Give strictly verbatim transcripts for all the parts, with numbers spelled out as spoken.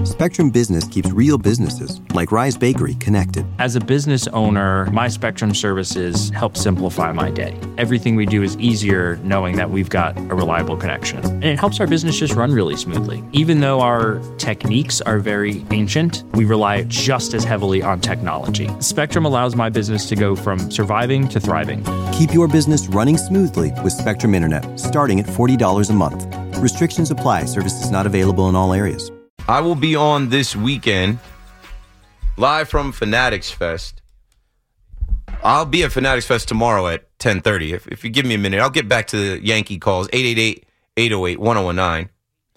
Spectrum Business keeps real businesses, like Rise Bakery, connected. As a business owner, my Spectrum services help simplify my day. Everything we do is easier knowing that we've got a reliable connection. And it helps our business just run really smoothly. Even though our techniques are very ancient, we rely just as heavily on technology. Spectrum allows my business to go from surviving to thriving. Keep your business running smoothly with Spectrum Internet, starting at forty dollars a month. Restrictions apply. Services not available in all areas. I will be on this weekend, live from Fanatics Fest. I'll be at Fanatics Fest tomorrow at ten thirty. If, if you give me a minute, I'll get back to the Yankee calls, eight eight eight, eight oh eight, one oh one nine.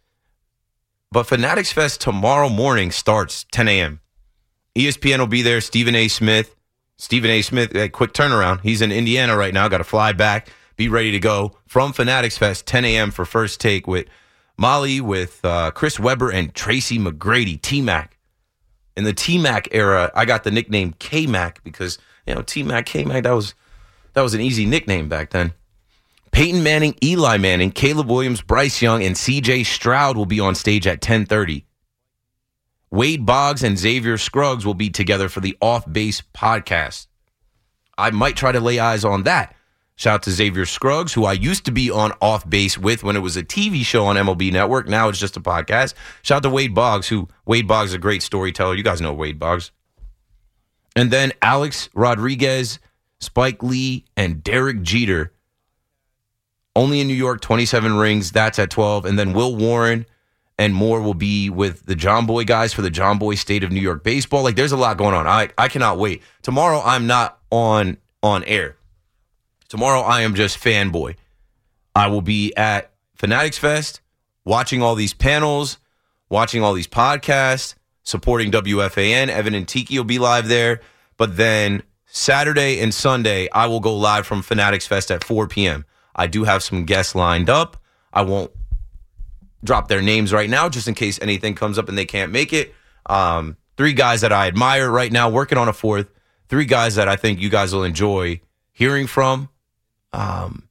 But Fanatics Fest tomorrow morning starts ten a.m. E S P N will be there, Stephen A. Smith. Stephen A. Smith, a quick turnaround. He's in Indiana right now, got to fly back, be ready to go from Fanatics Fest, ten a.m. for First Take with Molly, with uh, Chris Webber and Tracy McGrady, T-Mac. In the T-Mac era, I got the nickname K-Mac because, you know, T-Mac, K-Mac, that was, that was an easy nickname back then. Peyton Manning, Eli Manning, Caleb Williams, Bryce Young, and C J Stroud will be on stage at ten thirty. Wade Boggs and Xavier Scruggs will be together for the Off Base podcast. I might try to lay eyes on that. Shout out to Xavier Scruggs, who I used to be on Off Base with when it was a T V show on M L B Network. Now it's just a podcast. Shout out to Wade Boggs, who Wade Boggs is a great storyteller. You guys know Wade Boggs. And then Alex Rodriguez, Spike Lee, and Derek Jeter. Only in New York, twenty-seven rings. That's at twelve. And then Will Warren and more will be with the John Boy guys for the John Boy State of New York baseball. Like, there's a lot going on. I, I cannot wait. Tomorrow, I'm not on on air. Tomorrow, I am just fanboy. I will be at Fanatics Fest, watching all these panels, watching all these podcasts, supporting W F A N. Evan and Tiki will be live there. But then Saturday and Sunday, I will go live from Fanatics Fest at four p.m. I do have some guests lined up. I won't drop their names right now just in case anything comes up and they can't make it. Um, three guys that I admire right now, working on a fourth. Three guys that I think you guys will enjoy hearing from. Um,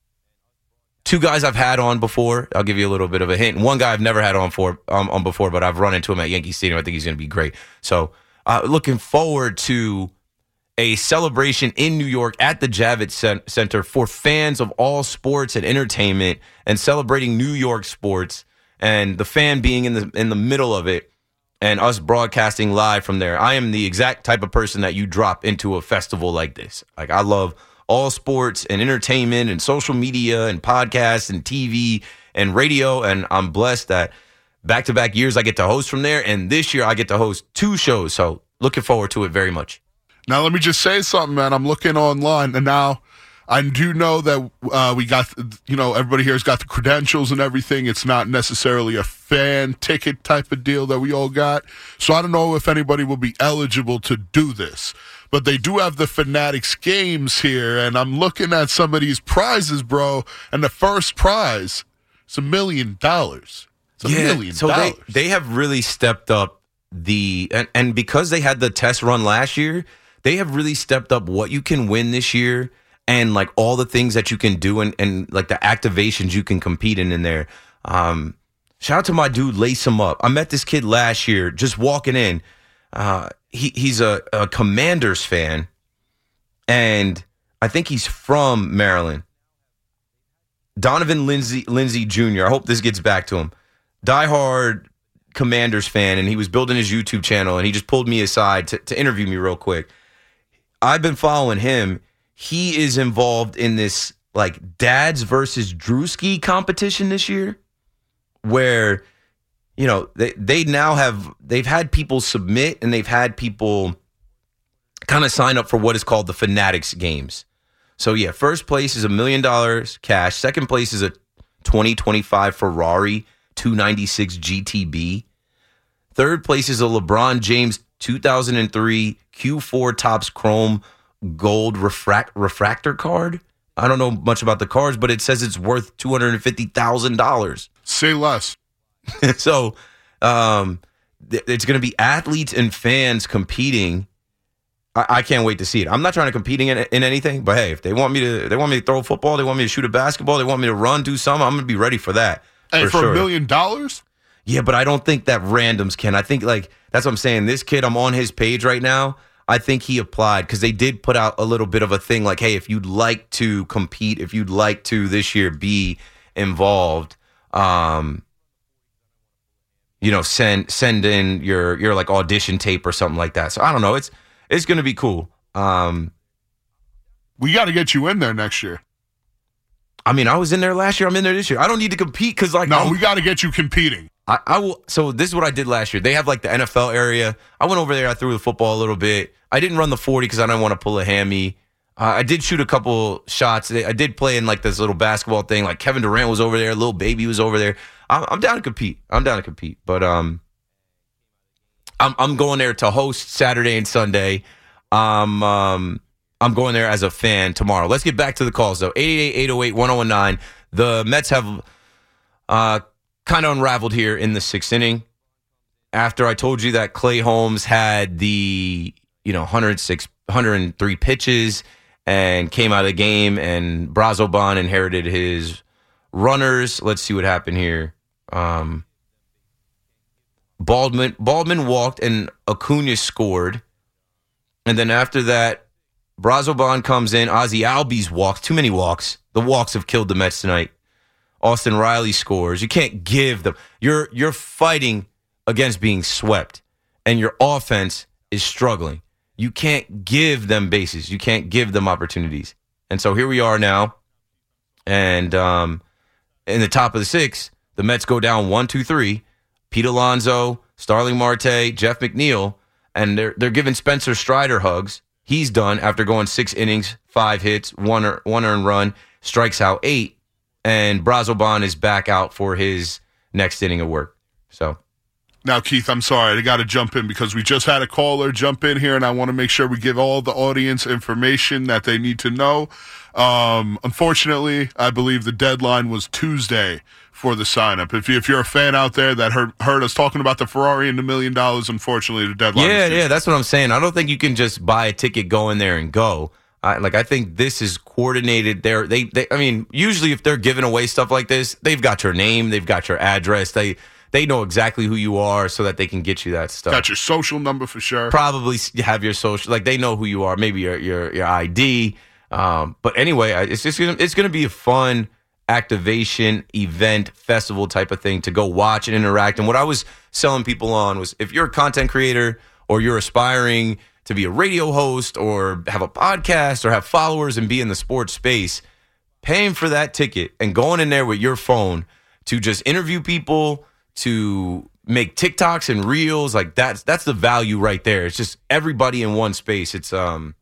two guys I've had on before. I'll give you a little bit of a hint. One guy I've never had on for um, on before, but I've run into him at Yankee Stadium. I think he's going to be great. So uh, looking forward to a celebration in New York at the Javits Center for fans of all sports and entertainment, and celebrating New York sports, and the fan being in the in the middle of it, and us broadcasting live from there. I am the exact type of person that you drop into a festival like this. Like, I love all sports and entertainment and social media and podcasts and T V and radio, and I'm blessed that back-to-back years I get to host from there, and this year I get to host two shows, so looking forward to it very much. Now, let me just say something, man. I'm looking online, and now I do know that uh, we got, you know, everybody here's got the credentials and everything. It's not necessarily a fan ticket type of deal that we all got. So I don't know if anybody will be eligible to do this. But they do have the Fanatics games here, and I'm looking at some of these prizes, bro, and the first prize is a million dollars. It's a yeah, million so dollars. They, they have really stepped up the, and, and because they had the test run last year, they have really stepped up what you can win this year, and like all the things that you can do, and, and like the activations you can compete in in there. Um, shout out to my dude, Lace 'em Up. I met this kid last year just walking in. Uh, he he's a, a Commanders fan, and I think he's from Maryland. Donovan Lindsay Lindsay Junior I hope this gets back to him. Diehard Commanders fan, and he was building his YouTube channel, and he just pulled me aside to, to interview me real quick. I've been following him. He is involved in this like dads versus Drewski competition this year, where, you know, they they now have, they've had people submit, and they've had people kind of sign up for what is called the Fanatics Games. So yeah, first place is a million dollars cash. Second place is a twenty twenty-five Ferrari two ninety-six G T B. Third place is a LeBron James two thousand three Q four Topps Chrome Gold refract, refractor card. I don't know much about the cards, but it says it's worth two hundred fifty thousand dollars. Say less. So um, th- it's going to be athletes and fans competing. I-, I can't wait to see it. I'm not trying to compete in, in anything, but hey, if they want me to, they want me to throw a football, they want me to shoot a basketball, they want me to run, do something, I'm going to be ready for that. And for, for sure. a million dollars? Yeah, but I don't think that randoms can. I think, like, that's what I'm saying. This kid, I'm on his page right now. I think he applied because they did put out a little bit of a thing like, hey, if you'd like to compete, if you'd like to this year be involved, um, you know, send send in your your like audition tape or something like that. So I don't know. It's it's going to be cool. Um, we got to get you in there next year. I mean, I was in there last year. I'm in there this year. I don't need to compete because, like, no, I'm, we got to get you competing. I, I will. So this is what I did last year. They have like the N F L area. I went over there. I threw the football a little bit. I didn't run the forty because I didn't want to pull a hammy. Uh, I did shoot a couple shots. I did play in like this little basketball thing. Like Kevin Durant was over there. Little baby was over there. I'm, I'm down to compete. I'm down to compete. But um, I'm I'm going there to host Saturday and Sunday. Um, um, I'm going there as a fan tomorrow. Let's get back to the calls though. eight eight eight, eight oh eight, one oh one nine. The Mets have uh. kind of unraveled here in the sixth inning. After I told you that Clay Holmes had the, you know, one oh six, one oh three pitches and came out of the game, and Brazoban inherited his runners. Let's see what happened here. Um, Baldwin, Baldwin walked and Acuna scored. And then after that, Brazoban comes in. Ozzie Albies walks. Too many walks. The walks have killed the Mets tonight. Austin Riley scores. You can't give them. You're you're fighting against being swept, and your offense is struggling. You can't give them bases. You can't give them opportunities. And so here we are now, and um, in the top of the sixth, the Mets go down one, two, three. Pete Alonso, Starling Marte, Jeff McNeil, and they're they're giving Spencer Strider hugs. He's done after going six innings, five hits, one one earned run, strikes out eight. And Brazoban is back out for his next inning of work. So now, Keith, I'm sorry. I got to jump in because we just had a caller jump in here, and I want to make sure we give all the audience information that they need to know. Um, unfortunately, I believe the deadline was Tuesday for the sign-up. If, you, if you're a fan out there that heard, heard us talking about the Ferrari and the million dollars, unfortunately, the deadline Yeah, is Tuesday. yeah, that's what I'm saying. I don't think you can just buy a ticket, go in there, and go. I, like I think this is coordinated. There, they, they. I mean, usually if they're giving away stuff like this, they've got your name, they've got your address, they they know exactly who you are, so that they can get you that stuff. Got your social number for sure. Probably have your social, like they know who you are, maybe your your your I D. Um, but anyway, it's just gonna, it's going to be a fun activation event festival type of thing to go watch and interact. And what I was selling people on was if you're a content creator or you're aspiring to be a radio host or have a podcast or have followers and be in the sports space, paying for that ticket and going in there with your phone to just interview people, to make TikToks and reels, like that's that's the value right there. It's just everybody in one space. It's um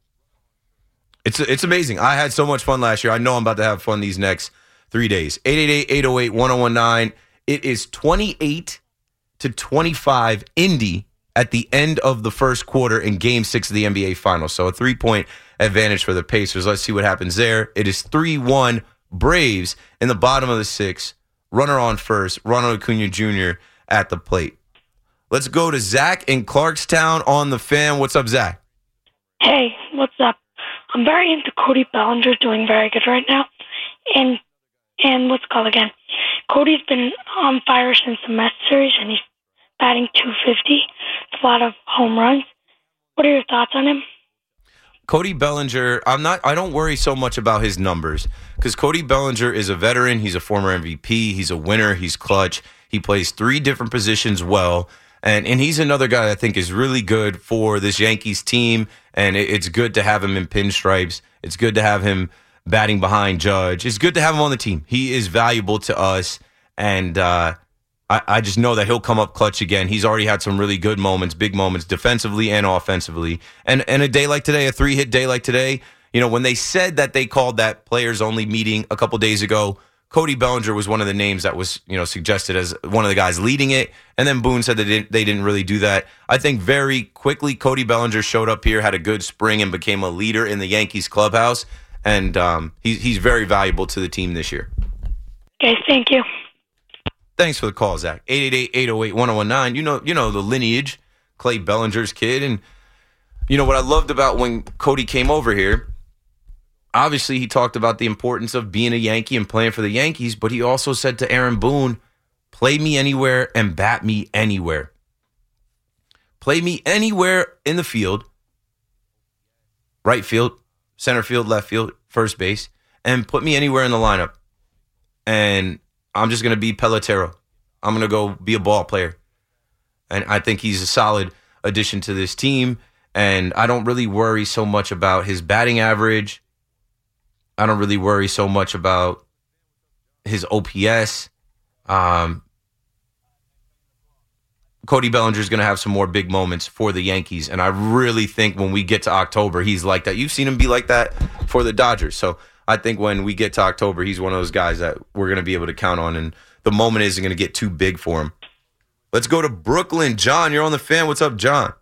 it's it's amazing. I had so much fun last year. I know I'm about to have fun these next three days. eight eight eight, eight oh eight, one oh one nine. It is twenty-eight to twenty-five Indy at the end of the first quarter in game six of the N B A Finals. So a three-point advantage for the Pacers. Let's see what happens there. It is three one Braves in the bottom of the sixth. Runner on first. Ronald Acuna Junior at the plate. Let's go to Zach in Clarkstown on the Fan. What's up, Zach? Hey, what's up? I'm very into Cody Bellinger, doing very good right now. And, and what's it called again? Cody's been on fire since the Mets series, and he's batting two fifty. It's a lot of home runs. What are your thoughts on him? Cody Bellinger, I'm not. I don't worry so much about his numbers because Cody Bellinger is a veteran. He's a former M V P. He's a winner. He's clutch. He plays three different positions well, and and he's another guy I think is really good for this Yankees team. And it, it's good to have him in pinstripes. It's good to have him batting behind Judge. It's good to have him on the team. He is valuable to us, and uh, I, I just know that he'll come up clutch again. He's already had some really good moments, big moments, defensively and offensively. And and a day like today, a three-hit day like today, you know, when they said that they called that players-only meeting a couple days ago, Cody Bellinger was one of the names that was, you know, suggested as one of the guys leading it. And then Boone said that they didn't, they didn't really do that. I think very quickly Cody Bellinger showed up here, had a good spring, and became a leader in the Yankees clubhouse. And um, he's he's very valuable to the team this year. Okay, thank you. Thanks for the call, Zach. eight eight eight, eight oh eight, one oh one nine. You know, you know the lineage, Clay Bellinger's kid. And, you know, what I loved about when Cody came over here, obviously he talked about the importance of being a Yankee and playing for the Yankees, but he also said to Aaron Boone, Play me anywhere and bat me anywhere. Play me anywhere in the field, right field, center field, left field, first base, and put me anywhere in the lineup. And I'm just going to be Pelotero. I'm going to go be a ball player. And I think he's a solid addition to this team. And I don't really worry so much about his batting average. I don't really worry so much about his O P S. Um, Cody Bellinger is going to have some more big moments for the Yankees. And I really think when we get to October, he's like that. You've seen him be like that for the Dodgers. So I think when we get to October, he's one of those guys that we're going to be able to count on. And the moment isn't going to get too big for him. Let's go to Brooklyn. John, you're on the fan. What's up, John?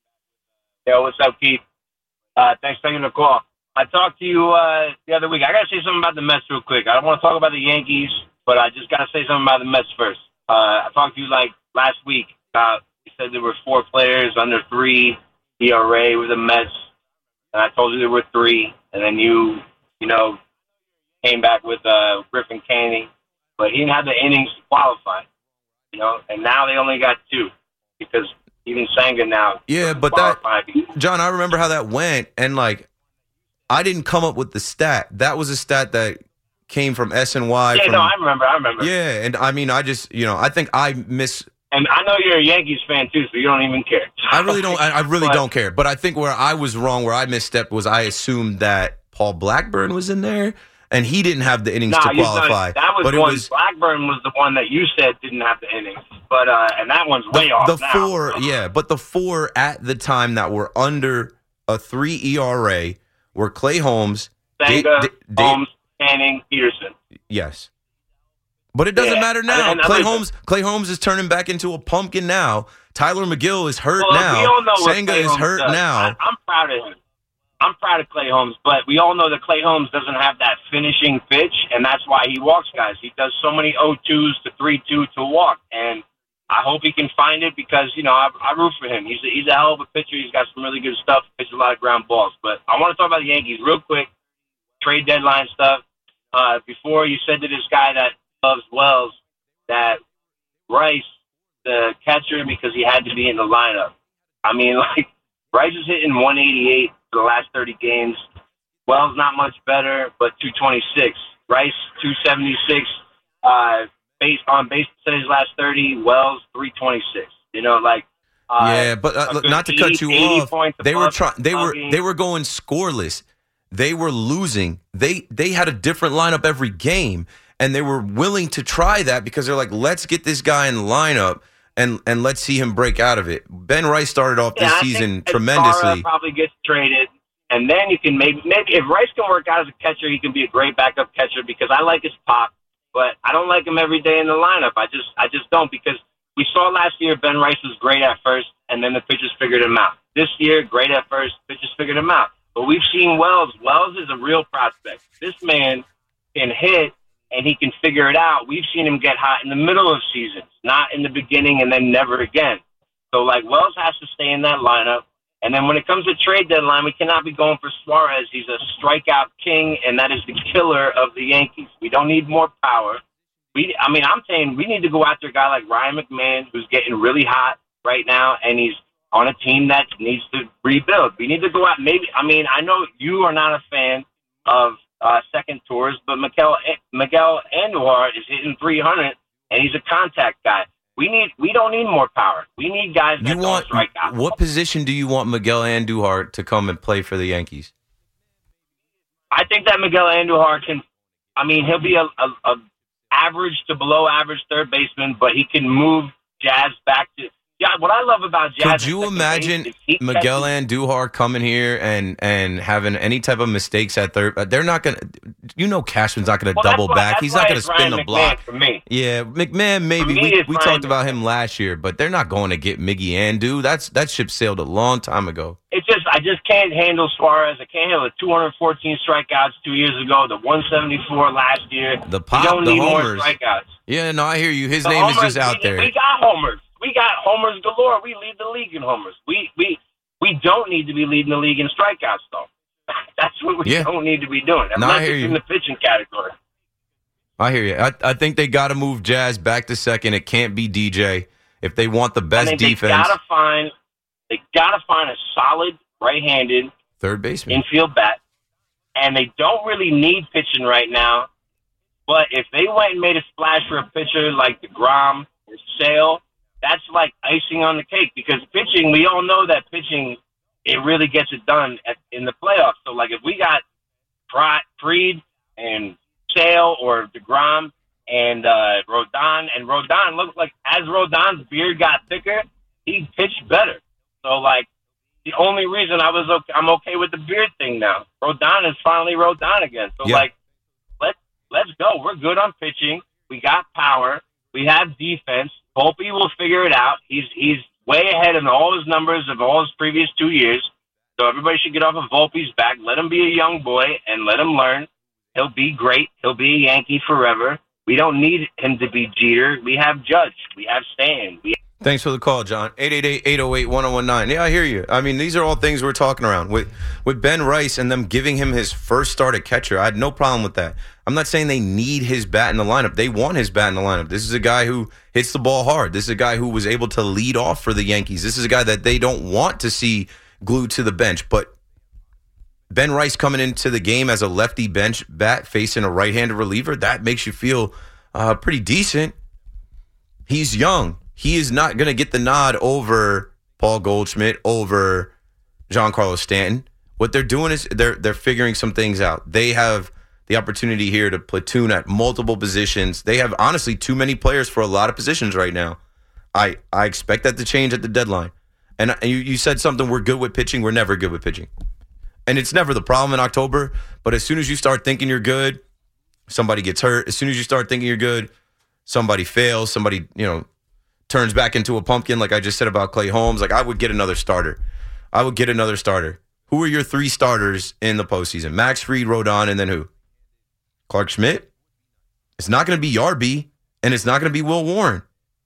Yo, what's up, Keith? Uh, thanks for taking the call. I talked to you uh, the other week. I got to say something about the Mets real quick. I don't want to talk about the Yankees, but I just got to say something about the Mets first. Uh, I talked to you like last week. Uh, you said there were four players under three E R A with the Mets, and I told you there were three. And then you, you know, came back with uh, Griffin Canning, but he didn't have the innings to qualify. You know, and now they only got two because even Senga now. Yeah, but that, John, I remember how that went, and like, I didn't come up with the stat. That was a stat that came from S N Y. Yeah, from, no, I remember, I remember. Yeah, and I mean, I just, you know, I think I miss. And I know you're a Yankees fan too, so you don't even care. I really don't. I, I really but, don't care. But I think where I was wrong, where I misstepped, was I assumed that Paul Blackburn was in there, and he didn't have the innings nah, to qualify. That was but one. It was, Blackburn was the one that you said didn't have the innings, but uh, and that one's way the, off the now. four, yeah, but the four at the time that were under a three E R A were Clay Holmes, Senga, Da- Da- Holmes, Canning, Peterson. Yes. But it doesn't yeah. matter now. And, and, Clay and Holmes Clay Holmes is turning back into a pumpkin now. Tyler McGill is hurt well, now. We all know what Senga Clay is Holmes hurt does. now. I, I'm proud of him. I'm proud of Clay Holmes, but we all know that Clay Holmes doesn't have that finishing pitch, and that's why he walks guys. He does so many oh twos to three two to walk, and I hope he can find it because, you know, I, I root for him. He's a, he's a hell of a pitcher. He's got some really good stuff, pitches a lot of ground balls. But I want to talk about the Yankees real quick, trade deadline stuff. Uh, before you said to this guy that loves Wells that Rice, the catcher, because he had to be in the lineup. I mean, like, Rice is hitting one eighty-eight for the last thirty games. Wells not much better, but two twenty-six. Rice two seventy-six. Uh, base on base percentage last thirty. Wells three twenty-six. You know, like uh, yeah, but uh, not to cut you off, they were trying. They were game. they were going scoreless. They were losing. They they had a different lineup every game, and they were willing to try that because they're like, let's get this guy in the lineup. And and let's see him break out of it. Ben Rice started off yeah, this I season think tremendously. Escara probably gets traded, and then you can maybe maybe if Rice can work out as a catcher, he can be a great backup catcher because I like his pop, but I don't like him every day in the lineup. I just I just don't because we saw last year Ben Rice was great at first, and then the pitchers figured him out. This year, great at first, pitchers figured him out. But we've seen Wells. Wells is a real prospect. This man can hit. And he can figure it out. We've seen him get hot in the middle of seasons, not in the beginning and then never again. So, like, Wells has to stay in that lineup. And then when it comes to trade deadline, we cannot be going for Suarez. He's a strikeout king, and that is the killer of the Yankees. We don't need more power. We, I mean, I'm saying we need to go after a guy like Ryan McMahon, who's getting really hot right now, and he's on a team that needs to rebuild. We need to go out maybe – I mean, I know you are not a fan of – Uh, second tours, but Miguel Miguel Andujar is hitting three hundred, and he's a contact guy. We need we don't need more power. We need guys that you don't want, strike out. What position do you want Miguel Andujar to come and play for the Yankees? I think that Miguel Andujar can. I mean, he'll be a, a, a average to below average third baseman, but he can move Jazz back to. Yeah, what I love about Jazz. Could you imagine Miguel Andujar coming here and, and having any type of mistakes at third? They're not going to, you know, Cashman's not going to well, double why, back. He's not going to spin Ryan the McMahon block. For me. Yeah, McMahon maybe. me, We, we Ryan talked about McMahon. him last year, but they're not going to get Miggy Andu. That's that ship sailed a long time ago. It's just I just can't handle Suarez. I can't handle the two hundred fourteen strikeouts two years ago, the one seventy-four last year. The pop, we don't the need homers. more strikeouts. Yeah, no, I hear you. His The name homers, is just out we, there. We got homers. We got homers galore. We lead the league in homers. We we we don't need to be leading the league in strikeouts, though. That's what we Yeah. don't need to be doing. No, I Unless hear it's you. in the pitching category. I hear you. I, I think they got to move Jazz back to second. It can't be D J if they want the best I mean, defense. They gotta find. They gotta find a solid right-handed third baseman infield bat, and they don't really need pitching right now. But if they went and made a splash for a pitcher like DeGrom or Sale, that's like icing on the cake, because pitching, we all know that pitching, it really gets it done at, in the playoffs. So, like, if we got Fried and Sale or DeGrom and uh, Rodon, and Rodon looks like, as Rodon's beard got thicker, he pitched better. So, like, the only reason I was okay, I'm okay with the beard thing now. Rodon is finally Rodon again. So, yeah. like, let's let's go. We're good on pitching. We got power. We have defense. Volpe will figure it out. He's he's way ahead in all his numbers of all his previous two years. So everybody should get off of Volpe's back. Let him be a young boy and let him learn. He'll be great. He'll be a Yankee forever. We don't need him to be Jeter. We have Judge. We have Stan. We Thanks for the call, John. eight eight eight, eight oh eight, one oh one nine. Yeah, I hear you. I mean, these are all things we're talking around. With with Ben Rice and them giving him his first start at catcher, I had no problem with that. I'm not saying they need his bat in the lineup. They want his bat in the lineup. This is a guy who hits the ball hard. This is a guy who was able to lead off for the Yankees. This is a guy that they don't want to see glued to the bench. But Ben Rice coming into the game as a lefty bench bat facing a right-handed reliever, that makes you feel uh, pretty decent. He's young. He is not going to get the nod over Paul Goldschmidt, over Giancarlo Stanton. What they're doing is they're they're figuring some things out. They have the opportunity here to platoon at multiple positions. They have, honestly, too many players for a lot of positions right now. I, I expect that to change at the deadline. And you, you said something, we're good with pitching. We're never good with pitching. And it's never the problem in October. But as soon as you start thinking you're good, somebody gets hurt. As soon as you start thinking you're good, somebody fails. Somebody, you know, turns back into a pumpkin, like I just said about Clay Holmes. Like, I would get another starter. I would get another starter. Who are your three starters in the postseason? Max Fried, Rodon, and then who? Clark Schmidt? It's not going to be Yarby, and it's not going to be Will Warren.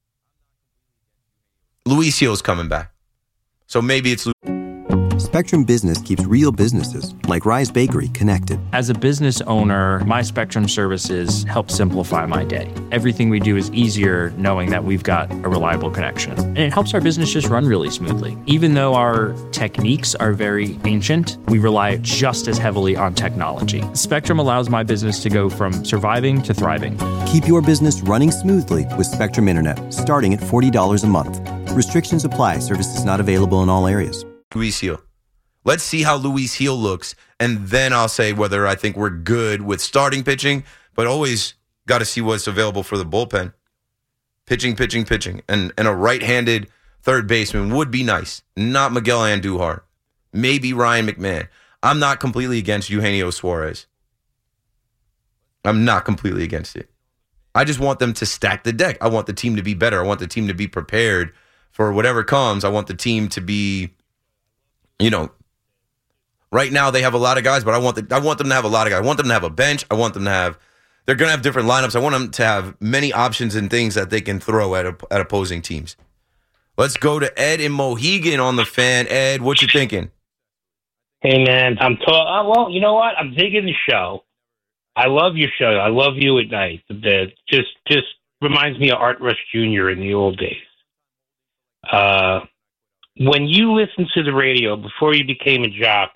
Luis Gil's coming back. So maybe it's... Spectrum Business keeps real businesses, like Rise Bakery, connected. As a business owner, my Spectrum services help simplify my day. Everything we do is easier knowing that we've got a reliable connection. And it helps our business just run really smoothly. Even though our techniques are very ancient, we rely just as heavily on technology. Spectrum allows my business to go from surviving to thriving. Keep your business running smoothly with Spectrum Internet, starting at forty dollars a month. Restrictions apply. Services not available in all areas. Luis Gil. Let's see how Luis Gil looks, and then I'll say whether I think we're good with starting pitching, but always got to see what's available for the bullpen. Pitching, pitching, pitching. And, and a right-handed third baseman would be nice. Not Miguel Andujar. Maybe Ryan McMahon. I'm not completely against Eugenio Suarez. I'm not completely against it. I just want them to stack the deck. I want the team to be better. I want the team to be prepared for whatever comes. I want the team to be, you know, right now, they have a lot of guys, but I want the, I want them to have a lot of guys. I want them to have a bench. I want them to have, they're going to have different lineups. I want them to have many options and things that they can throw at at opposing teams. Let's go to Ed in Mohegan on the Fan. Ed, what you thinking? Hey, man, I'm ta- uh, well, you know what? I'm digging the show. I love your show. I love you at night. The, just, just reminds me of Art Rush Junior in the old days. Uh, when you listened to the radio before you became a jock,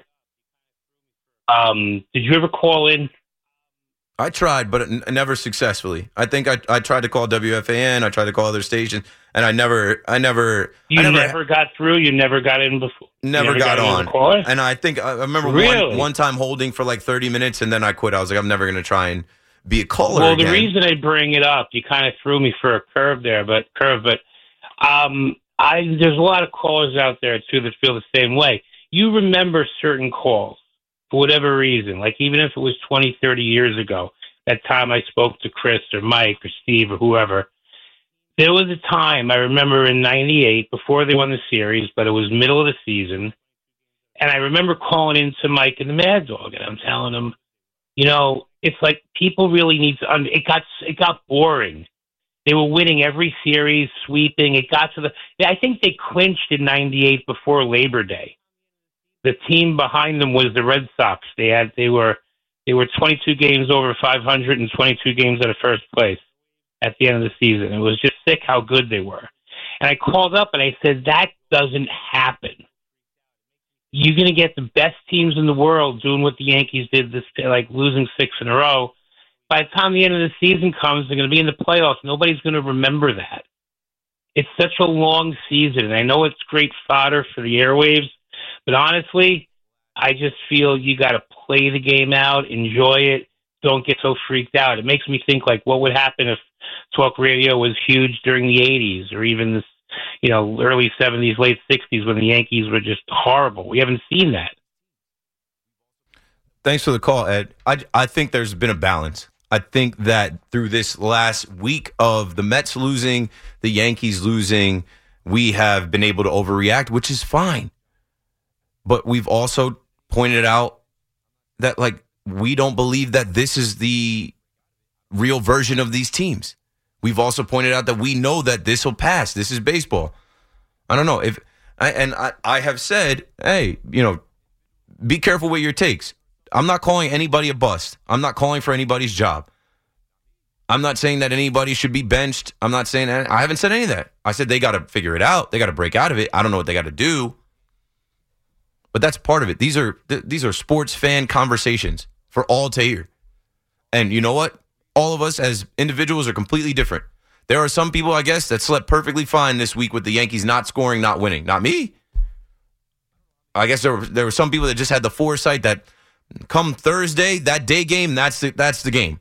Um, did you ever call in? I tried, but n- never successfully. I think I I tried to call W F A N. I tried to call other stations, and I never, I never, you I never, never got through. You never got in before. Never, never got, got on. And I think I remember really? one, one time holding for like thirty minutes, and then I quit. I was like, I'm never going to try and be a caller. Well, again. the reason I bring it up, you kind of threw me for a curve there, but curve, but um, I there's a lot of callers out there too that feel the same way. You remember certain calls. For whatever reason, like even if it was twenty, thirty years ago, that time I spoke to Chris or Mike or Steve or whoever, there was a time I remember in ninety-eight before they won the series, but it was middle of the season. And I remember calling into Mike and the Mad Dog, and I'm telling him, you know, it's like people really need to, it got, it got boring. They were winning every series, sweeping. It got to the, I think they clinched in ninety-eight before Labor Day. The team behind them was the Red Sox. They had, they were, They were twenty-two games over five hundred and twenty-two games out of first place at the end of the season. It was just sick how good they were. And I called up and I said, that doesn't happen. You're going to get the best teams in the world doing what the Yankees did, this, like losing six in a row. By the time the end of the season comes, they're going to be in the playoffs. Nobody's going to remember that. It's such a long season, and I know it's great fodder for the airwaves, but honestly, I just feel you got to play the game out, enjoy it, don't get so freaked out. It makes me think, like, what would happen if talk radio was huge during the eighties or even this, you know, early seventies, late sixties when the Yankees were just horrible. We haven't seen that. Thanks for the call, Ed. I, I think there's been a balance. I think that through this last week of the Mets losing, the Yankees losing, we have been able to overreact, which is fine. But we've also pointed out that, like, we don't believe that this is the real version of these teams. We've also pointed out that we know that this will pass. This is baseball. I don't know if, I, and I, I have said, hey, you know, be careful with your takes. I'm not calling anybody a bust. I'm not calling for anybody's job. I'm not saying that anybody should be benched. I'm not saying that. I haven't said any of that. I said they got to figure it out. They got to break out of it. I don't know what they got to do. But that's part of it. These are th- these are sports fan conversations for all to hear. And you know what? All of us as individuals are completely different. There are some people, I guess, that slept perfectly fine this week with the Yankees not scoring, not winning. Not me. I guess there were, there were some people that just had the foresight that come Thursday, that day game, that's the, that's the game.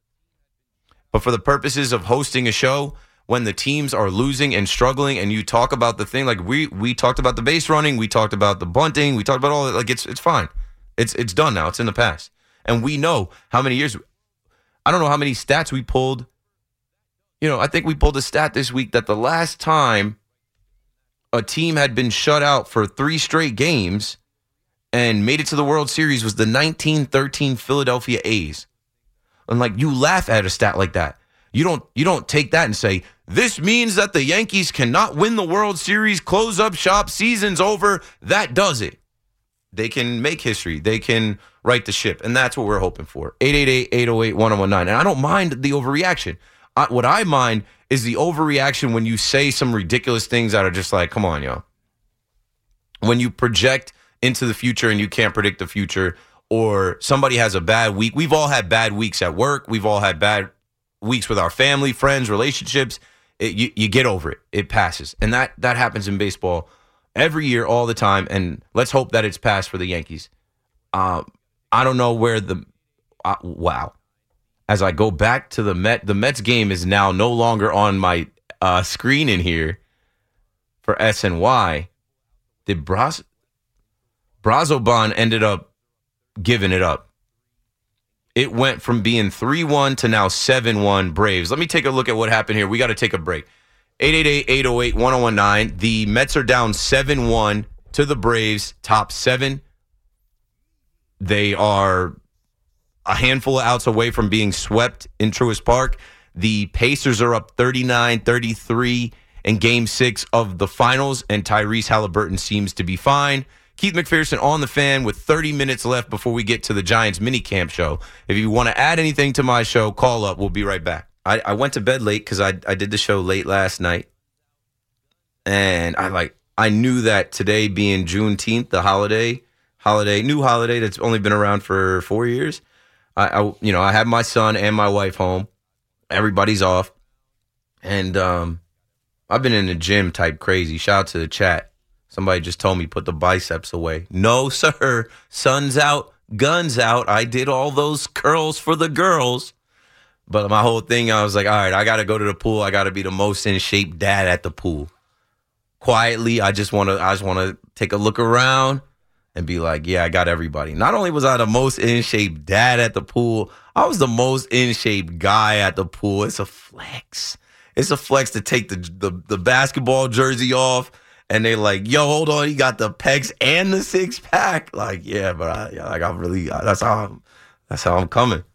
But for the purposes of hosting a show, when the teams are losing and struggling and you talk about the thing, like we we talked about the base running, we talked about the bunting, we talked about all that, like it's it's fine. It's it's done now. It's in the past. And we know how many years, I don't know how many stats we pulled. You know, I think we pulled a stat this week that the last time a team had been shut out for three straight games and made it to the World Series was the nineteen thirteen Philadelphia A's. And like, you laugh at a stat like that. You don't you don't take that and say, this means that the Yankees cannot win the World Series, close up shop, season's over. That does it. They can make history. They can right the ship. And that's what we're hoping for. eight eight eight, eight oh eight, one oh one nine. And I don't mind the overreaction. I, what I mind is the overreaction when you say some ridiculous things that are just like, come on, yo. When you project into the future and you can't predict the future, or somebody has a bad week. We've all had bad weeks at work. We've all had bad weeks with our family, friends, relationships. It, you, you get over it. It passes. And that, that happens in baseball every year, all the time. And let's hope that it's passed for the Yankees. Uh, I don't know where the uh, – wow. As I go back to the Met, the Mets game is now no longer on my uh, screen in here for S N Y. Did Braz, Brazoban ended up giving it up. It went from being three one to now seven one Braves. Let me take a look at what happened here. We got to take a break. eight eight eight, eight oh eight, one oh one nine. The Mets are down seven one to the Braves, top seven. They are a handful of outs away from being swept in Truist Park. The Pacers are up thirty-nine thirty-three in game six of the finals, and Tyrese Halliburton seems to be fine. Keith McPherson on the Fan with thirty minutes left before we get to the Giants minicamp show. If you want to add anything to my show, call up. We'll be right back. I, I went to bed late because I I did the show late last night. And I like I knew that today being Juneteenth, the holiday, holiday, new holiday that's only been around for four years. I, I you know, I had my son and my wife home. Everybody's off. And um, I've been in the gym type crazy. Shout out to the chat. Somebody just told me put the biceps away. No, sir. Sun's out, guns out. I did all those curls for the girls. But my whole thing, I was like, all right, I got to go to the pool. I got to be the most in shape dad at the pool. Quietly, I just want to I just want to take a look around and be like, yeah, I got everybody. Not only was I the most in shape dad at the pool, I was the most in shape guy at the pool. It's a flex. It's a flex to take the the, the basketball jersey off. And they like, yo, hold on, you got the pecs and the six pack. Like, yeah, but I, yeah, like I'm really, that's how I'm, that's how I'm coming.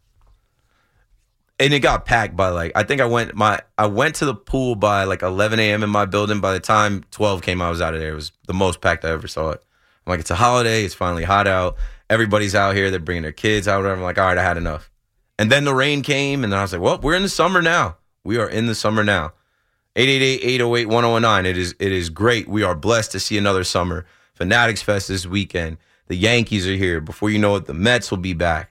And it got packed by like, I think I went my, I went to the pool by like eleven a.m. in my building. By the time twelve came, I was out of there. It was the most packed I ever saw it. I'm like, it's a holiday. It's finally hot out. Everybody's out here. They're bringing their kids out. I'm like, all right, I had enough. And then the rain came, and then I was like, well, we're in the summer now. We are in the summer now. eight eight eight, eight oh eight, one oh nine. It is, it is great. We are blessed to see another summer. Fanatics Fest this weekend. The Yankees are here. Before you know it, the Mets will be back.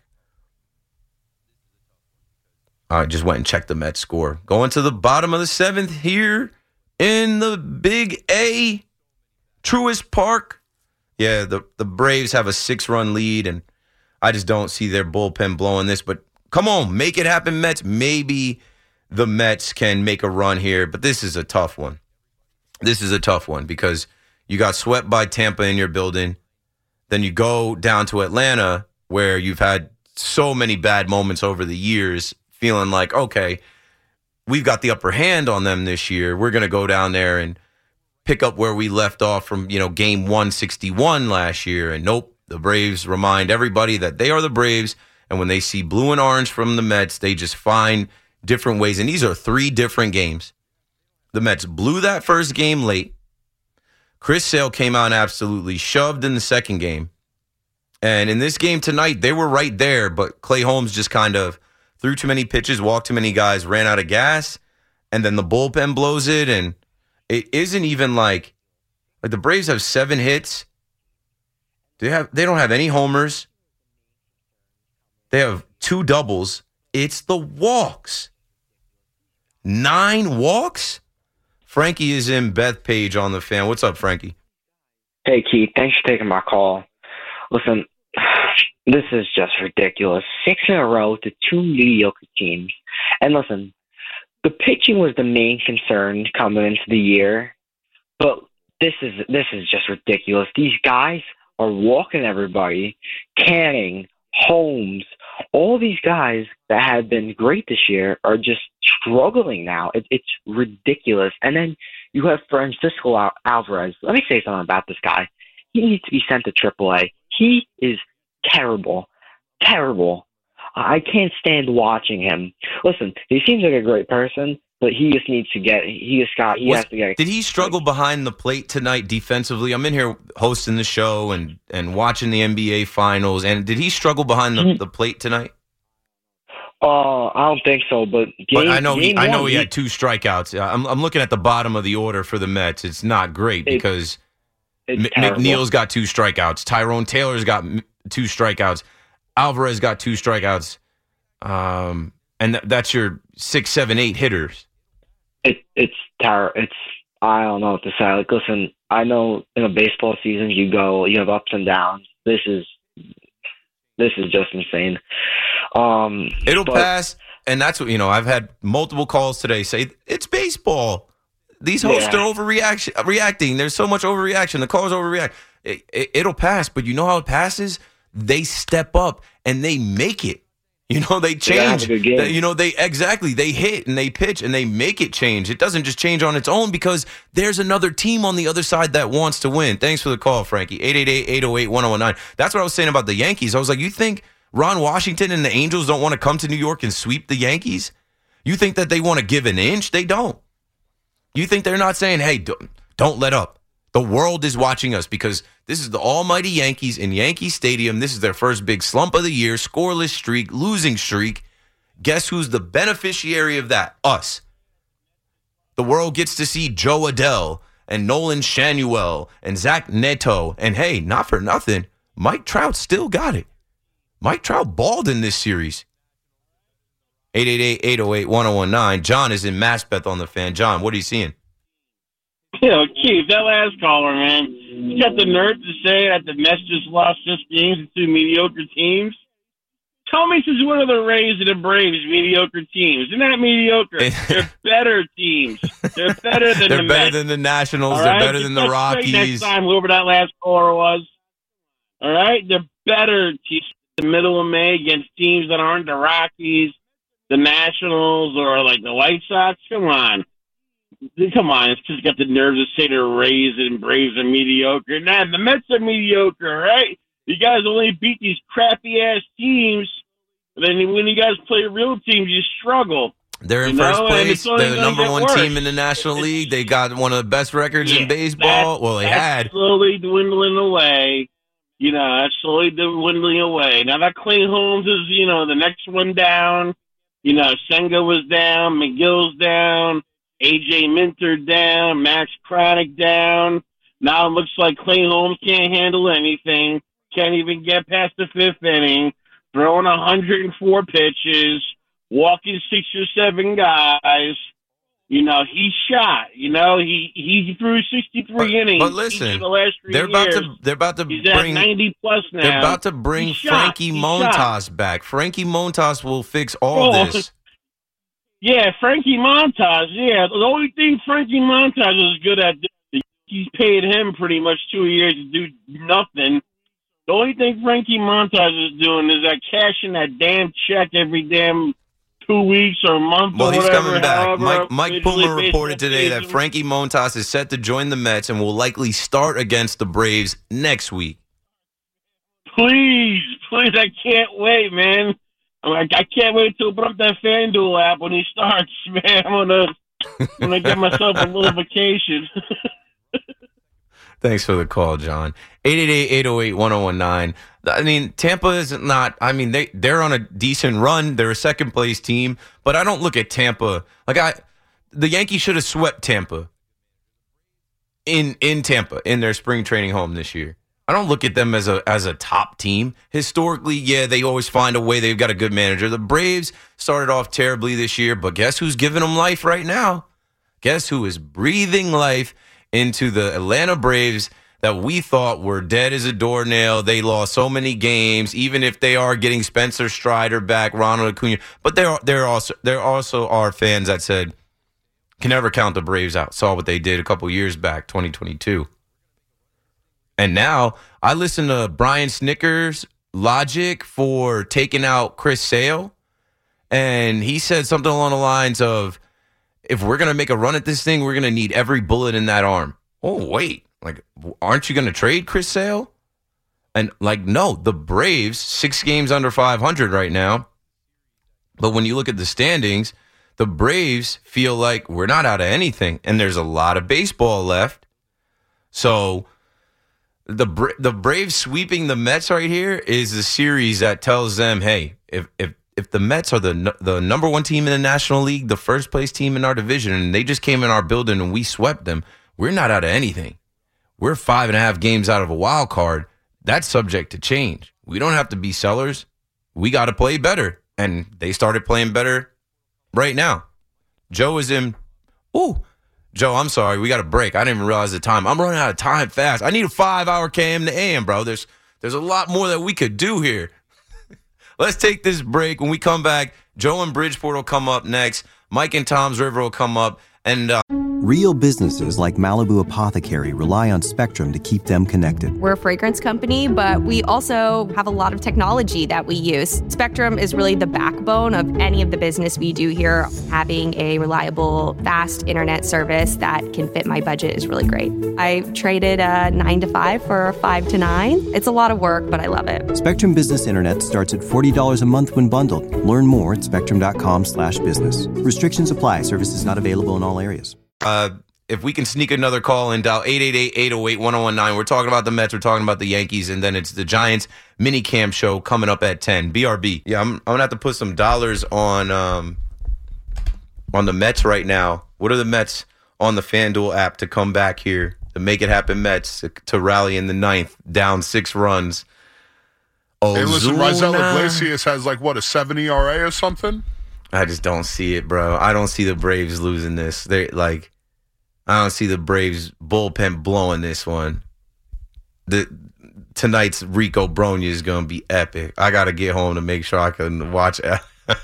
I just went and checked the Mets score. Going to the bottom of the seventh here in the Big A, Truist Park. Yeah, the, the Braves have a six-run lead, and I just don't see their bullpen blowing this. But come on, make it happen, Mets. Maybe the Mets can make a run here, but this is a tough one. This is a tough one because you got swept by Tampa in your building. Then you go down to Atlanta, where you've had so many bad moments over the years, feeling like, okay, we've got the upper hand on them this year. We're going to go down there and pick up where we left off from, you know, game one sixty-one last year. And nope, the Braves remind everybody that they are the Braves. And when they see blue and orange from the Mets, they just find different ways. And these are three different games. The Mets blew that first game late. Chris Sale came out and absolutely shoved in the second game. And in this game tonight, they were right there, but Clay Holmes just kind of threw too many pitches, walked too many guys, ran out of gas, and then the bullpen blows it. And it isn't even like, like the Braves have seven hits. They have they don't have any homers. They have two doubles. It's the walks. Nine walks? Frankie is in Bethpage on the Fan. What's up, Frankie? Hey, Keith. Thanks for taking my call. Listen, this is just ridiculous. Six in a row to two mediocre teams. And listen, the pitching was the main concern coming into the year, but this is this is just ridiculous. These guys are walking everybody, Canning, Holmes, all these guys that have been great this year are just struggling now. It, it's ridiculous. And then you have Francisco Al- Alvarez. Let me say something about this guy. He needs to be sent to triple A. He is terrible, terrible. I can't stand watching him. Listen, he seems like a great person, but he just needs to get. He just got. He Was, has to get. Did he struggle like, behind the plate tonight defensively? I'm in here hosting the show and, and watching the N B A Finals. And did he struggle behind the, the plate tonight? Oh, uh, I don't think so. But, game, but I know he. I know one, he had two strikeouts. I'm I'm looking at the bottom of the order for the Mets. It's not great because M- McNeil's got two strikeouts. Tyrone Taylor's got two strikeouts. Alvarez got two strikeouts. Um, and th- that's your six, seven, eight hitters. It, it's tar- It's I don't know what to say. Like, listen, I know in a baseball season you go, you have ups and downs. This is this is just insane. Um, It'll but, pass, and that's what you know. I've had multiple calls today say it's baseball. These hosts yeah. are overreaction reacting. There's so much overreaction. The callers overreact. It, it, it'll pass, but you know how it passes? They step up and they make it. You know, they change. They They, you know, they exactly. They hit and they pitch and they make it change. It doesn't just change on its own because there's another team on the other side that wants to win. Thanks for the call, Frankie. eight eight eight, eight oh eight, one oh one nine. That's what I was saying about the Yankees. I was like, you think Ron Washington and the Angels don't want to come to New York and sweep the Yankees? You think that they want to give an inch? They don't. You think they're not saying, hey, don't, don't let up. The world is watching us because this is the almighty Yankees in Yankee Stadium. This is their first big slump of the year, scoreless streak, losing streak. Guess who's the beneficiary of that? Us. The world gets to see Joe Adell and Nolan Shanuel and Zach Neto. And hey, not for nothing, Mike Trout still got it. Mike Trout balled in this series. eight eight eight, eight oh eight, one oh one nine. John is in Maspeth on the Fan. John, what are you seeing? You know, Keith, that last caller, man, you got the nerve to say that the Mets just lost six games to two mediocre teams. Tell me, since when are the Rays and the Braves mediocre teams? They're not mediocre. They're better teams. They're better than They're the better Mets. than the Nationals. All They're right? better than the Let's Rockies. say next time, whoever that last caller was. All right? They're better teams in the middle of May against teams that aren't the Rockies, the Nationals, or like the White Sox. Come on. Come on, it's just got the nerve to say the Rays and Braves are mediocre. Nah, the Mets are mediocre, right? You guys only beat these crappy-ass teams. But then when you guys play real teams, you struggle. They're in You first know, and place. it's only They're the gonna number get one worse. team in the National League. They got one of the best records Yeah, in baseball. that- Well, they that's had. slowly dwindling away. You know, that's slowly dwindling away. Now that Clay Holmes is, you know, the next one down. You know, Senga was down, McGill's down, A J Minter down, Max Craddock down. Now it looks like Clay Holmes can't handle anything, can't even get past the fifth inning, throwing one hundred four pitches, walking six or seven guys. You know, he shot. You know, he, he threw sixty-three but, innings. But listen, each of the last three they're about years. to they're about to He's bring at ninety plus now. They're about to bring He shot. Frankie He Montas shot. back. Frankie Montas will fix all Oh, this. Yeah, Frankie Montas. Yeah, the only thing Frankie Montas is good at, he's paid him pretty much two years to do nothing. The only thing Frankie Montas is doing is that cashing that damn check every damn two weeks or a month Well, or he's whatever. coming back. however, Mike, Mike Major Puma League reported Baseball today that pays him. Frankie Montas is set to join the Mets and will likely start against the Braves next week. Please, please, I can't wait, man. I'm like, I can't wait to open up that FanDuel app when he starts, man. I'm gonna, I'm gonna get myself a little vacation. Thanks for the call, John. eight eight eight, eight oh eight, one oh one nine. I mean, Tampa is not, I mean, they, they're on a decent run. They're a second place team, but I don't look at Tampa. Like, I, the Yankees should have swept Tampa in, in Tampa in their spring training home this year. I don't look at them as a, as a top team. Historically, yeah, they always find a way. They've got a good manager. The Braves started off terribly this year, but guess who's giving them life right now? Guess who is breathing life into the Atlanta Braves that we thought were dead as a doornail. They lost so many games, even if they are getting Spencer Strider back, Ronald Acuna. But there, there also there also are fans that said, can never count the Braves out. Saw what they did a couple years back, twenty twenty-two. And now I listen to Brian Snicker's logic for taking out Chris Sale, and he said something along the lines of, if we're going to make a run at this thing, we're going to need every bullet in that arm. Oh, wait. Like, aren't you going to trade Chris Sale? And, like, no, the Braves, six games under five hundred right now. But when you look at the standings, the Braves feel like we're not out of anything. And there's a lot of baseball left. So the Bra- the Braves sweeping the Mets right here is a series that tells them, hey, if if if the Mets are the the number one team in the National League, the first place team in our division, and they just came in our building and we swept them, we're not out of anything. We're five and a half games out of a wild card. That's subject to change. We don't have to be sellers. We got to play better. And they started playing better right now. Joe is in. Ooh, Joe, I'm sorry. We got a break. I didn't even realize the time. I'm running out of time fast. I need a five-hour K M to A M, bro. There's, there's a lot more that we could do here. Let's take this break. When we come back, Joe and Bridgeport will come up next. Mike and Tom's River will come up. And uh, Real businesses like Malibu Apothecary rely on Spectrum to keep them connected. We're a fragrance company, but we also have a lot of technology that we use. Spectrum is really the backbone of any of the business we do here. Having a reliable, fast internet service that can fit my budget is really great. I traded a nine to five for a five to nine. It's a lot of work, but I love it. Spectrum Business Internet starts at forty dollars a month when bundled. Learn more at spectrum.com slash business. Restrictions apply. Services not available in all areas. Uh, if we can sneak another call in, dial eight eight eight, eight oh eight, one oh one nine. We're talking about the Mets, we're talking about the Yankees, and then it's the Giants mini camp show coming up at ten. B R B. Yeah, I'm, I'm going to have to put some dollars on um, on the Mets right now. What are the Mets on the FanDuel app to come back here, to make it happen Mets, to, to rally in the ninth, down six runs? Hey, listen, Raisel Ozuna. Iglesias has like, what, a seven E R A or something? I just don't see it, bro. I don't see the Braves losing this. They like, I don't see the Braves bullpen blowing this one. The tonight's Rico Bronya is gonna be epic. I gotta get home to make sure I can watch. Oh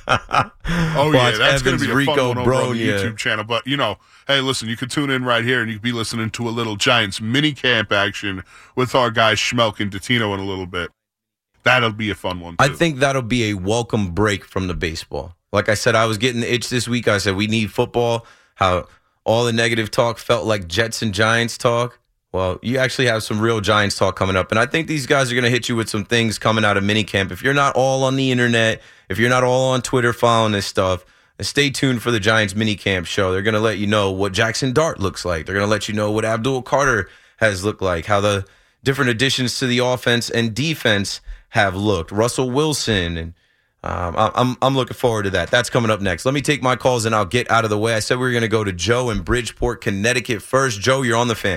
watch yeah, that's going Evans, to be a Rico fun one over on the Bronya. YouTube channel. But you know, hey, listen, you can tune in right here, and you can be listening to a little Giants mini camp action with our guys Schmelk and Dottino in a little bit. That'll be a fun one too. I think that'll be a welcome break from the baseball. Like I said, I was getting the itch this week. I said we need football. How all the negative talk felt like Jets and Giants talk. Well, you actually have some real Giants talk coming up. And I think these guys are going to hit you with some things coming out of minicamp. If you're not all on the internet, if you're not all on Twitter following this stuff, stay tuned for the Giants minicamp show. They're going to let you know what Jackson Dart looks like. They're going to let you know what Abdul Carter has looked like, how the different additions to the offense and defense have looked. Russell Wilson, and um, I'm I'm looking forward to that. That's coming up next. Let me take my calls and I'll get out of the way. I said we were going to go to Joe in Bridgeport, Connecticut first. Joe, you're on the fan.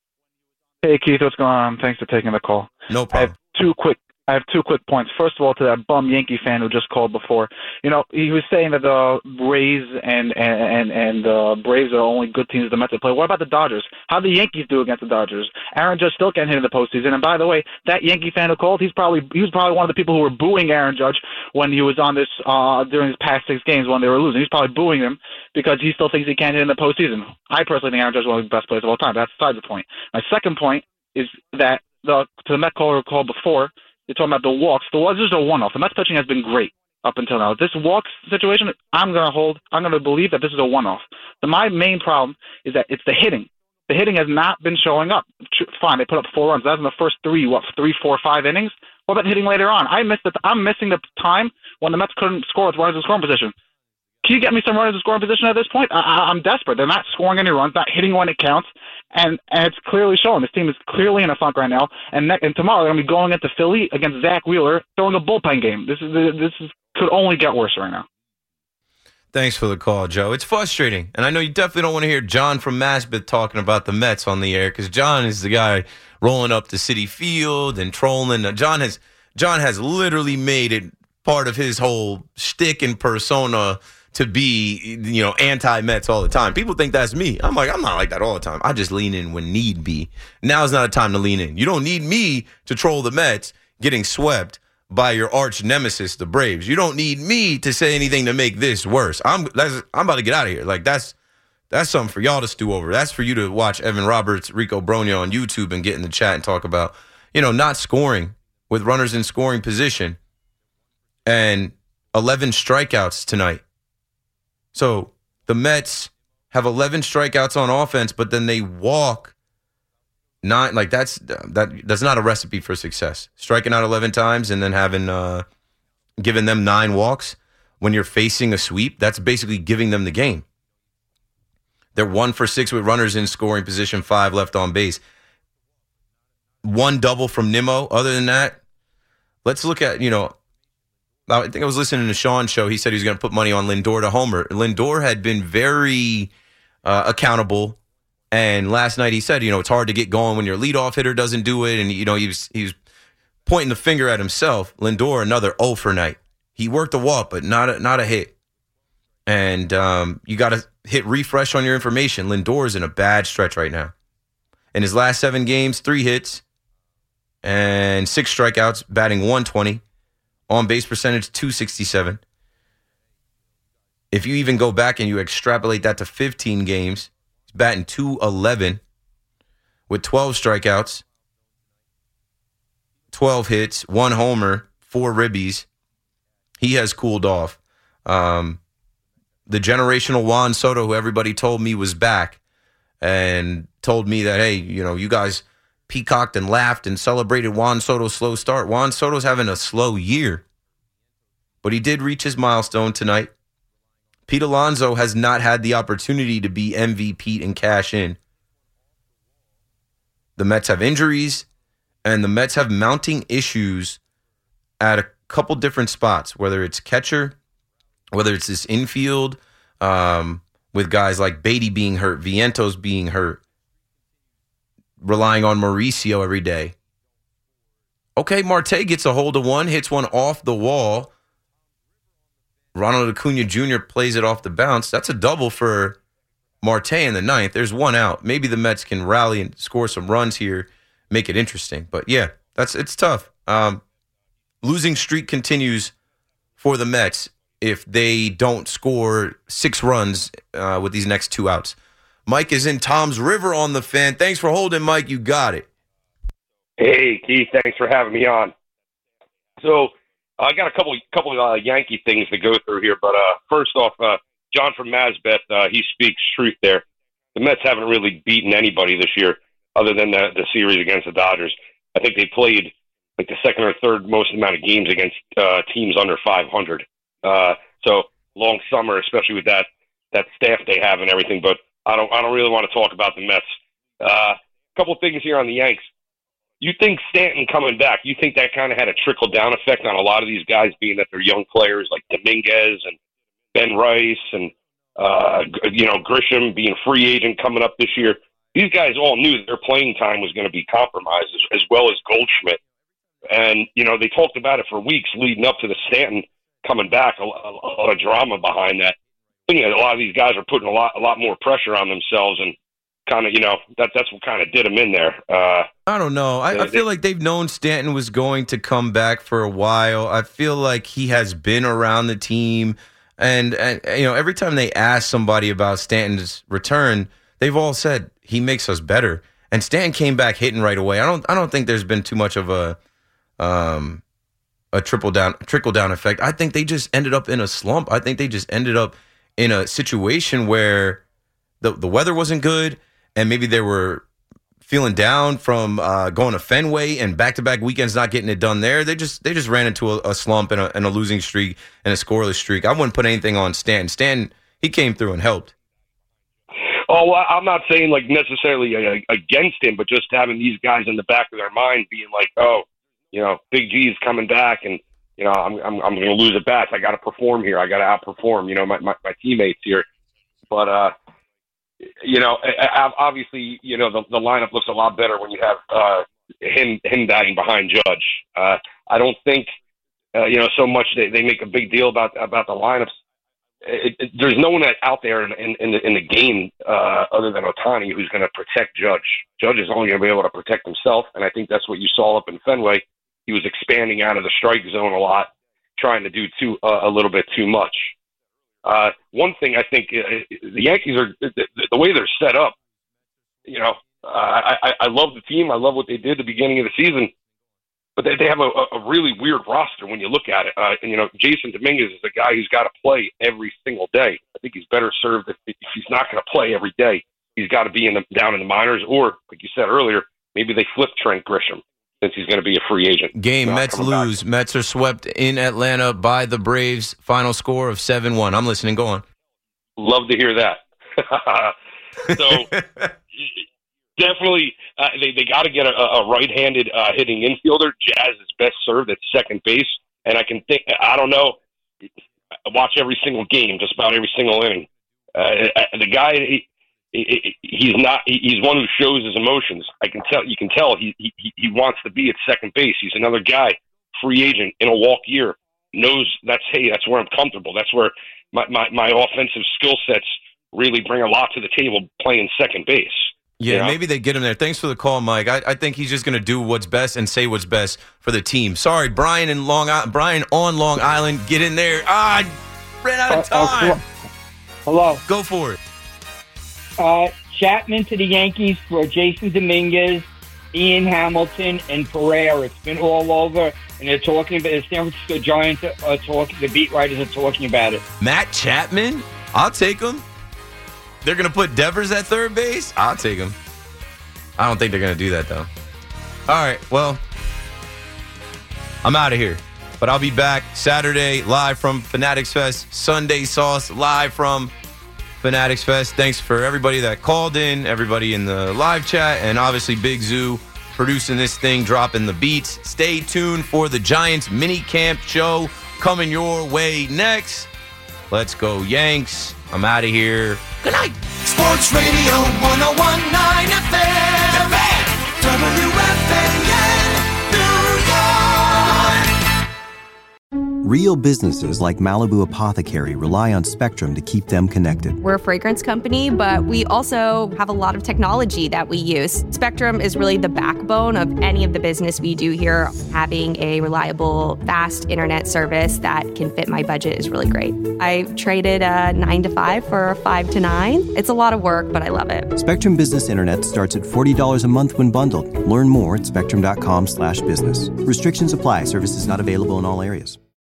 Hey Keith, what's going on? Thanks for taking the call. No problem. I have two quick. I have two quick points. First of all, to that bum Yankee fan who just called before, you know, he was saying that the Rays and and and the Braves are the only good teams the Mets have played. What about the Dodgers? How did the Yankees do against the Dodgers? Aaron Judge still can't hit in the postseason. And by the way, that Yankee fan who called, he's probably he was probably one of the people who were booing Aaron Judge when he was on this uh, during his past six games when they were losing. He's probably booing him because he still thinks he can't hit in the postseason. I personally think Aaron Judge is one of the best players of all time. That's beside the point. My second point is that the to the Met caller who called before. You're talking about the walks. The walks is a one-off. The Mets pitching has been great up until now. This walks situation, I'm going to hold. I'm going to believe that this is a one-off. So my main problem is that it's the hitting. The hitting has not been showing up. Fine, they put up four runs. That's in the first three, what, three, four, five innings? What about hitting later on? I missed it. I'm missing the time when the Mets couldn't score with runners in scoring position. Can you get me some runners in scoring position at this point? I, I, I'm desperate. They're not scoring any runs, not hitting when it counts, and, and it's clearly showing. This team is clearly in a funk right now, and ne- and tomorrow they're going to be going into Philly against Zach Wheeler, throwing a bullpen game. This is this is could only get worse right now. Thanks for the call, Joe. It's frustrating, and I know you definitely don't want to hear John from Maspeth talking about the Mets on the air because John is the guy rolling up to Citi Field and trolling. Uh, John has John has literally made it part of his whole shtick and persona to be, you know, anti-Mets all the time. People think that's me. I'm like, I'm not like that all the time. I just lean in when need be. Now's not a time to lean in. You don't need me to troll the Mets getting swept by your arch nemesis, the Braves. You don't need me to say anything to make this worse. I'm that's, I'm about to get out of here. Like, that's that's something for y'all to stew over. That's for you to watch Evan Roberts, Rico Brogna on YouTube and get in the chat and talk about, you know, not scoring with runners in scoring position and eleven strikeouts tonight. So the Mets have eleven strikeouts on offense, but then they walk nine. Like that's that. That's not a recipe for success. Striking out eleven times and then having uh, giving them nine walks when you're facing a sweep. That's basically giving them the game. They're one for six with runners in scoring position, five left on base. One double from Nimmo. Other than that, let's look at, you know, I think I was listening to Sean's show. He said he was going to put money on Lindor to homer. Lindor had been very uh, accountable, and last night he said, you know, it's hard to get going when your leadoff hitter doesn't do it, and you know he was he was pointing the finger at himself. Lindor another oh for night. He worked a walk, but not a, not a hit. And um, you got to hit refresh on your information. Lindor's in a bad stretch right now. In his last seven games, three hits and six strikeouts, batting one twenty. On base percentage, two sixty-seven. If you even go back and you extrapolate that to fifteen games, he's batting two eleven with twelve strikeouts, twelve hits, one homer, four ribbies. He has cooled off. Um, the generational Juan Soto, who everybody told me was back and told me that, hey, you know, you guys peacocked and laughed and celebrated Juan Soto's slow start. Juan Soto's having a slow year, but he did reach his milestone tonight. Pete Alonso has not had the opportunity to be M V P and cash in. The Mets have injuries, and the Mets have mounting issues at a couple different spots, whether it's catcher, whether it's this infield, um, with guys like Beatty being hurt, Vientos being hurt, relying on Mauricio every day. Okay, Marte gets a hold of one, hits one off the wall. Ronald Acuna Junior plays it off the bounce. That's a double for Marte in the ninth. There's one out. Maybe the Mets can rally and score some runs here, make it interesting. But yeah, that's it's tough. Um, losing streak continues for the Mets if they don't score six runs uh, with these next two outs. Mike is in Tom's River on the Fan. Thanks for holding, Mike. You got it. Hey, Keith. Thanks for having me on. So I got a couple couple of uh, Yankee things to go through here. But uh, first off, uh, John from Masbeth, uh, he speaks truth there. The Mets haven't really beaten anybody this year other than the, the series against the Dodgers. I think they played like the second or third most amount of games against uh, teams under five hundred. Uh, so long summer, especially with that that staff they have and everything. But I don't I don't really want to talk about the Mets. A uh, couple things here on the Yanks. you think Stanton coming back, you think that kind of had a trickle-down effect on a lot of these guys, being that they're young players like Dominguez and Ben Rice and, uh, you know, Grisham being free agent coming up this year. These guys all knew that their playing time was going to be compromised, as, as well as Goldschmidt. And, you know, they talked about it for weeks leading up to the Stanton coming back, a, a, a lot of drama behind that. I think a lot of these guys are putting a lot a lot more pressure on themselves, and kind of, you know, that that's what kind of did them in there. Uh, I don't know. I, they, I feel like they've known Stanton was going to come back for a while. I feel like he has been around the team. And, and you know, every time they ask somebody about Stanton's return, they've all said he makes us better. And Stanton came back hitting right away. I don't I don't think there's been too much of a um a trickle down trickle down effect. I think they just ended up in a slump. I think they just ended up in a situation where the the weather wasn't good, and maybe they were feeling down from uh, going to Fenway and back-to-back weekends not getting it done there. They just they just ran into a, a slump and a, and a losing streak and a scoreless streak. I wouldn't put anything on Stanton. Stanton, he came through and helped. Oh, well, I'm not saying like necessarily uh, against him, but just having these guys in the back of their mind being like, oh, you know, Big G's coming back, and you know, I'm I'm, I'm going to lose at bats. I got to perform here. I got to outperform. You know, my, my my teammates here. But uh, you know, obviously, you know, the, the lineup looks a lot better when you have uh, him him batting behind Judge. Uh, I don't think uh, you know so much they, they make a big deal about about the lineups. It, it, there's no one that out there in, in, in, the, in the game uh, other than Ohtani who's going to protect Judge. Judge is only going to be able to protect himself, and I think that's what you saw up in Fenway. He was expanding out of the strike zone a lot, trying to do too uh, a little bit too much. Uh, one thing I think uh, the Yankees are the, the way they're set up. You know, uh, I, I love the team. I love what they did at the beginning of the season. But they, they have a, a really weird roster when you look at it. Uh, and, you know, Jason Dominguez is a guy who's got to play every single day. I think he's better served if, if he's not going to play every day. He's got to be in the, down in the minors, or, like you said earlier, maybe they flip Trent Grisham since he's going to be a free agent. Game, Mets lose. Back. Mets are swept in Atlanta by the Braves. Final score of seven one. I'm listening. Go on. Love to hear that. So... Definitely, uh, they they got to get a, a right-handed uh, hitting infielder. Jazz is best served at second base, and I can think. I don't know. I watch every single game, just about every single inning. Uh, the guy, he, he, he's not. He's one who shows his emotions. I can tell. You can tell he he he wants to be at second base. He's another guy, free agent in a walk year. Knows that's hey, that's where I'm comfortable. That's where my my, my offensive skill sets really bring a lot to the table. Playing second base. Yeah, yeah, maybe they get him there. Thanks for the call, Mike. I, I think he's just going to do what's best and say what's best for the team. Sorry, Brian in Long I- Brian on Long Island, get in there. Ah, I ran out of time. Uh, uh, hello. Go for it. Uh, Chapman to the Yankees for Jason Dominguez, Ian Hamilton, and Pereira. It's been all over, and they're talking about the San Francisco Giants are talking. The beat writers are talking about it. Matt Chapman, I'll take him. They're going to put Devers at third base? I'll take him. I don't think they're going to do that, though. All right, well, I'm out of here. But I'll be back Saturday live from Fanatics Fest. Sunday Sauce live from Fanatics Fest. Thanks for everybody that called in, everybody in the live chat, and obviously Big Zoo producing this thing, dropping the beats. Stay tuned for the Giants mini camp show coming your way next. Let's go, Yanks. I'm out of here. Good night. Sports Radio one oh one point nine F M. W F A N, New York. Real businesses like Malibu Apothecary rely on Spectrum to keep them connected. We're a fragrance company, but we also have a lot of technology that we use. Spectrum is really the backbone of any of the business we do here. Having a reliable, fast internet service that can fit my budget is really great. I traded a nine to five for a five to nine. It's a lot of work, but I love it. Spectrum Business Internet starts at forty dollars a month when bundled. Learn more at spectrum dot com slash business. Restrictions apply. Services not available in all areas.